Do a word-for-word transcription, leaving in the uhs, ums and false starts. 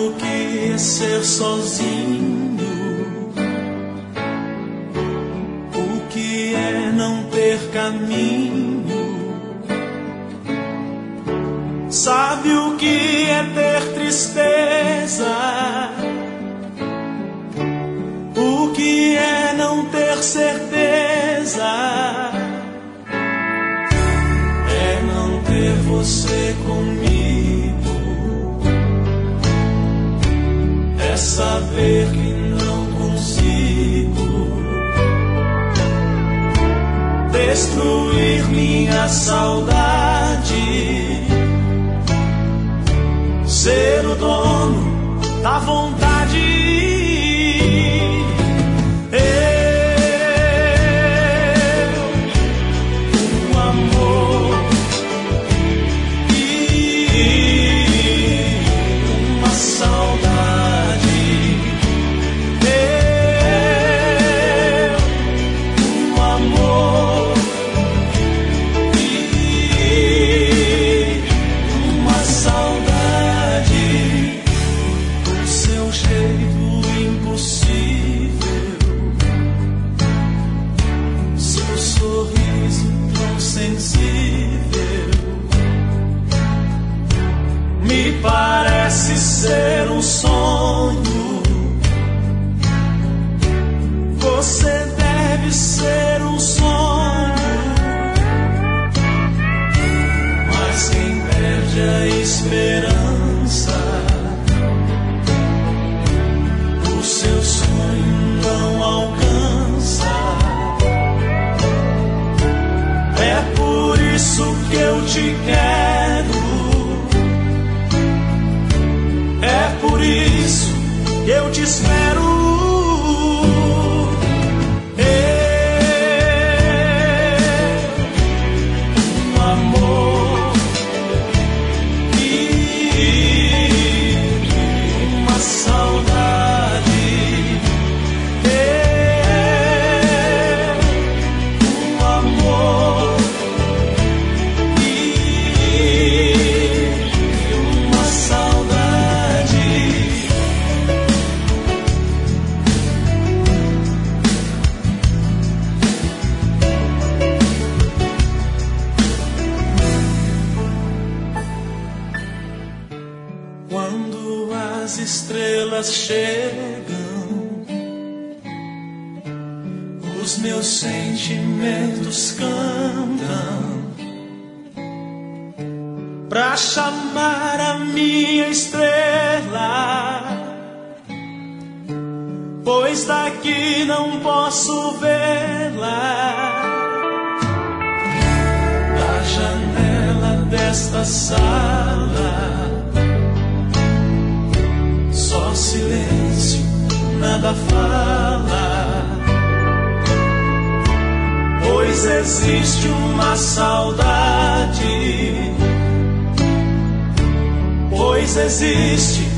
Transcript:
o que é ser sozinho, o que é não ter caminho, sabe o que é ter tristeza, o que é não ter certeza, é não ter você comigo, é saber que não consigo destruir minha saudade, ser o dono da vontade. Me parece ser um sonho. Você deve ser um sonho. Mas quem perde a esperança, o seu sonho não alcança. É por isso que eu te quero. É por isso que eu te espero. Eu, um amor e uma saudade. Eu, um amor e uma saudade. Quando as estrelas chegam, os meus sentimentos cantam pra chamar a minha estrela, pois daqui não posso vê-la. Da janela desta sala, só silêncio, nada fala, pois existe uma saudade, pois existe